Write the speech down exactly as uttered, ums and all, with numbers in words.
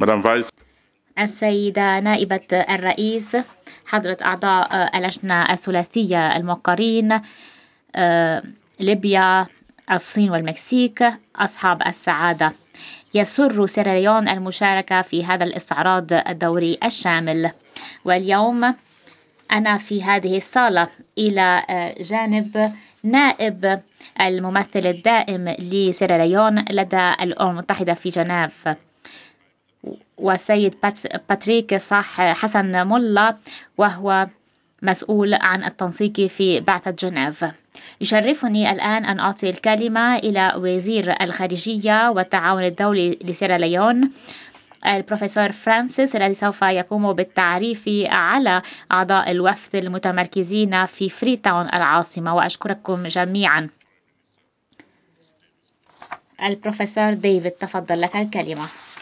السيدة نائبة الرئيس، حضرة أعضاء اللجنة الثلاثية الموقرين، ليبيا، الصين والمكسيك، أصحاب السعادة، يسر سيراليون المشاركة في هذا الاستعراض الدوري الشامل. واليوم أنا في هذه الصالة إلى جانب نائب الممثل الدائم لسيراليون لدى الأمم المتحدة في جنيف، والسيد باتريك صح حسن ملا، وهو مسؤول عن التنسيق في بعثة جنيف. يشرفني الآن أن أعطي الكلمة إلى وزير الخارجية والتعاون الدولي لسيراليون، البروفيسور فرانسيس، الذي سوف يقوم بالتعريف على أعضاء الوفد المتمركزين في فريتاون العاصمة. وأشكركم جميعا. البروفيسور ديفيد، تفضل لك الكلمة.